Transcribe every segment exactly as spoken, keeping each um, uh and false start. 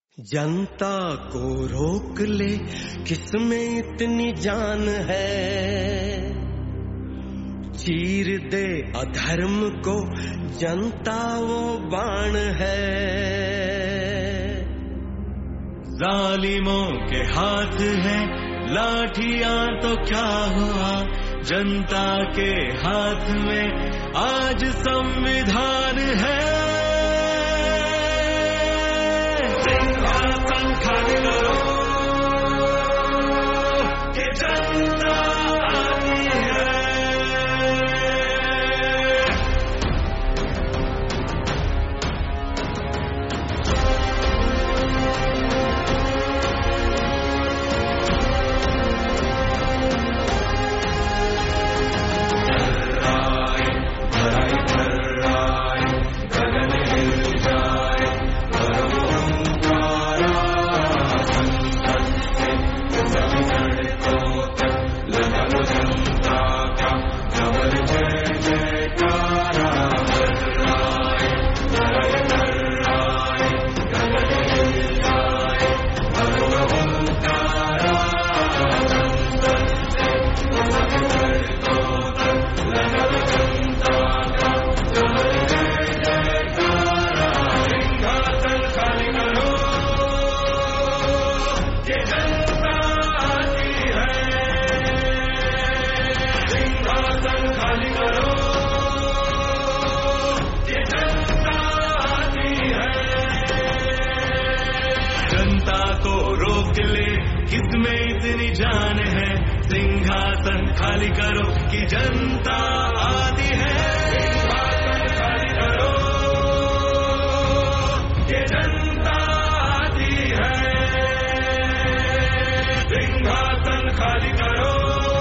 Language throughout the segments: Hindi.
जनता को रोक ले, किसमें इतनी जान है। चीर दे अधर्म को, जनता वो बाण है। जालिमों के हाथ है लाठियां तो क्या हुआ, जनता के हाथ में आज संविधान है। सिंहासन खाली करो कि जनता आती है। किसमें इतनी जान है, सिंहासन खाली करो कि जनता आती है। सिंहासन खाली करो कि जनता आती है। सिंहासन खाली करो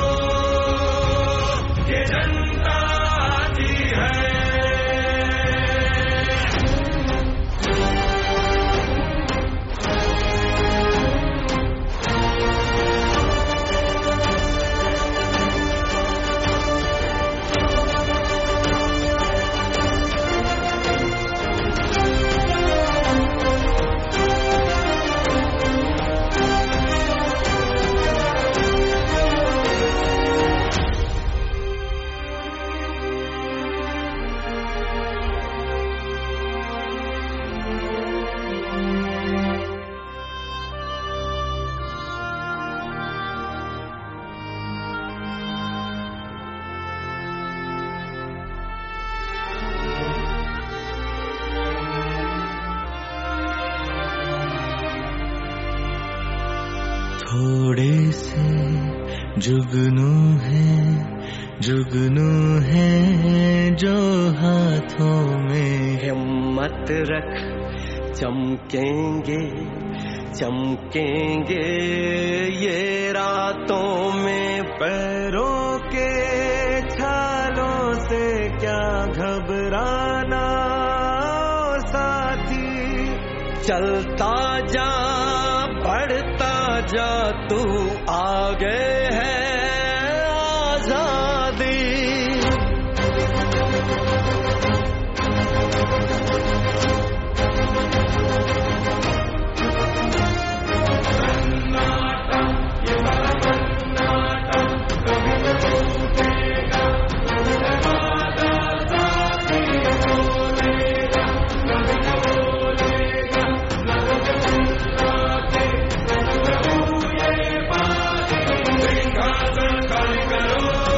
कि जनता आती है। थोड़े से जुगनू है, जुगनू है जो हाथों में। हिम्मत रख, चमकेंगे चमकेंगे ये रातों में। पैरों के छालों से क्या घबराना साथी। चलता जा, बढ़ता जा, तू आगे है आजादी। खाली करो